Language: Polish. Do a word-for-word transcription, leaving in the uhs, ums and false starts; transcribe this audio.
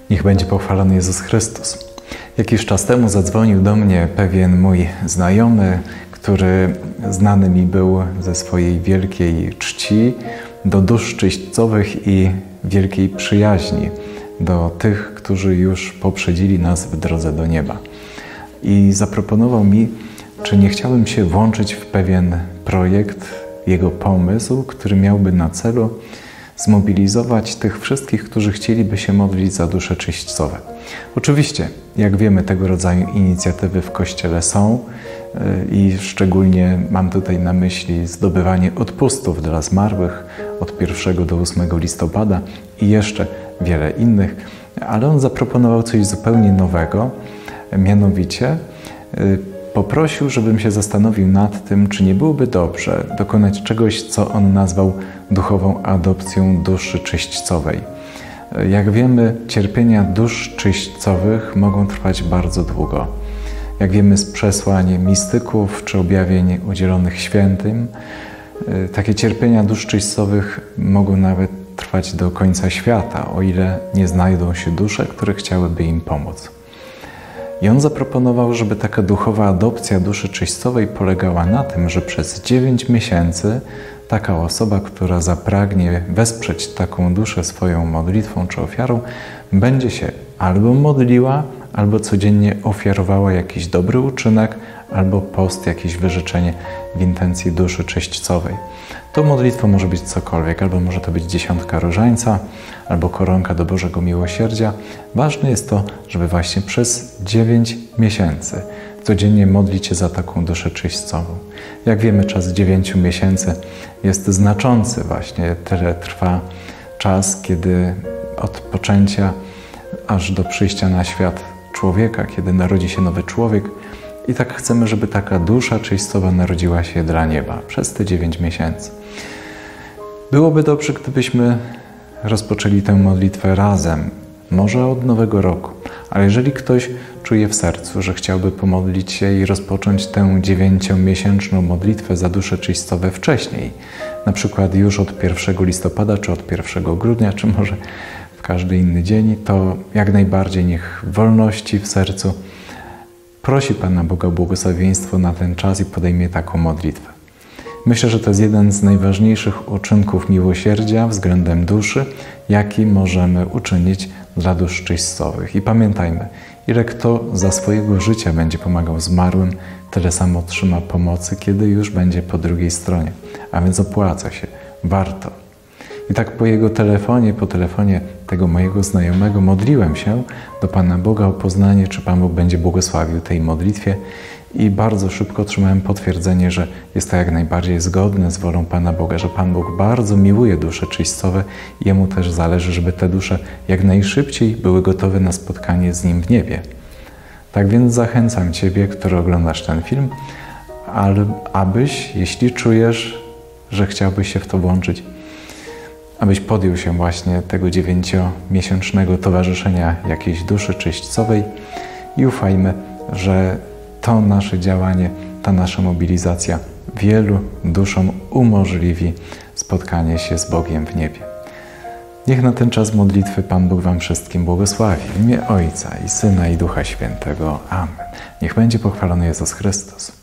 Niech będzie pochwalony Jezus Chrystus. Jakiś czas temu zadzwonił do mnie pewien mój znajomy, który znany mi był ze swojej wielkiej czci do dusz czyścowych i wielkiej przyjaźni do tych, którzy już poprzedzili nas w drodze do nieba. I zaproponował mi, czy nie chciałbym się włączyć w pewien projekt, jego pomysł, który miałby na celu zmobilizować tych wszystkich, którzy chcieliby się modlić za dusze czyścowe. Oczywiście, jak wiemy, tego rodzaju inicjatywy w Kościele są i szczególnie mam tutaj na myśli zdobywanie odpustów dla zmarłych od pierwszego do ósmego listopada i jeszcze wiele innych, ale on zaproponował coś zupełnie nowego, mianowicie poprosił, żebym się zastanowił nad tym, czy nie byłoby dobrze dokonać czegoś, co on nazwał duchową adopcją duszy czyścowej. Jak wiemy, cierpienia dusz czyścowych mogą trwać bardzo długo. Jak wiemy z przesłań mistyków czy objawień udzielonych świętym, takie cierpienia dusz czyścowych mogą nawet trwać do końca świata, o ile nie znajdą się dusze, które chciałyby im pomóc. I on zaproponował, żeby taka duchowa adopcja duszy czyścowej polegała na tym, że przez dziewięć miesięcy taka osoba, która zapragnie wesprzeć taką duszę swoją modlitwą czy ofiarą, będzie się albo modliła, albo codziennie ofiarowała jakiś dobry uczynek, albo post, jakieś wyrzeczenie w intencji duszy czyścowej. To modlitwą może być cokolwiek, albo może to być dziesiątka różańca, albo koronka do Bożego Miłosierdzia. Ważne jest to, żeby właśnie przez dziewięć miesięcy codziennie modlić się za taką duszę czyścową. Jak wiemy, czas dziewięciu miesięcy jest znaczący właśnie. Tyle trwa czas, kiedy od poczęcia aż do przyjścia na świat człowieka, kiedy narodzi się nowy człowiek. I tak chcemy, żeby taka dusza czyścowa narodziła się dla nieba przez te dziewięć miesięcy. Byłoby dobrze, gdybyśmy rozpoczęli tę modlitwę razem, może od nowego roku. Ale jeżeli ktoś czuje w sercu, że chciałby pomodlić się i rozpocząć tę dziewięciomiesięczną modlitwę za dusze czyścowe wcześniej, na przykład już od pierwszego listopada, czy od pierwszego grudnia, czy może w każdy inny dzień, to jak najbardziej niech w wolności w sercu prosi Pana Boga o błogosławieństwo na ten czas i podejmie taką modlitwę. Myślę, że to jest jeden z najważniejszych uczynków miłosierdzia względem duszy, jaki możemy uczynić dla dusz czyścowych. I pamiętajmy, ile kto za swojego życia będzie pomagał zmarłym, tyle samo otrzyma pomocy, kiedy już będzie po drugiej stronie. A więc opłaca się, warto. I tak po jego telefonie, po telefonie tego mojego znajomego modliłem się do Pana Boga o poznanie, czy Pan Bóg będzie błogosławił tej modlitwie i bardzo szybko otrzymałem potwierdzenie, że jest to jak najbardziej zgodne z wolą Pana Boga, że Pan Bóg bardzo miłuje dusze czyścowe i Jemu też zależy, żeby te dusze jak najszybciej były gotowe na spotkanie z Nim w niebie. Tak więc zachęcam Ciebie, który oglądasz ten film, ale abyś, jeśli czujesz, że chciałbyś się w to włączyć, abyś podjął się właśnie tego dziewięciomiesięcznego towarzyszenia jakiejś duszy czyścowej i ufajmy, że to nasze działanie, ta nasza mobilizacja wielu duszom umożliwi spotkanie się z Bogiem w niebie. Niech na ten czas modlitwy Pan Bóg Wam wszystkim błogosławi. W imię Ojca i Syna i Ducha Świętego. Amen. Niech będzie pochwalony Jezus Chrystus.